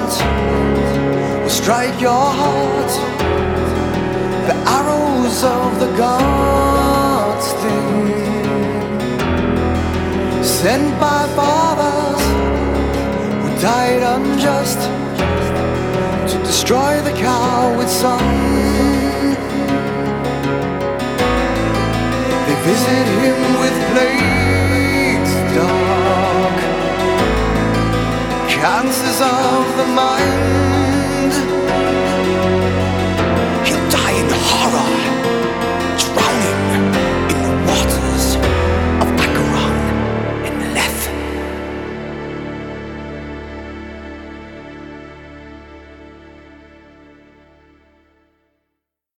words will strike your heart. The arrows of the gods sent by fathers who died unjust to destroy the coward son. They visit him with plagues dark, cancers of the mind.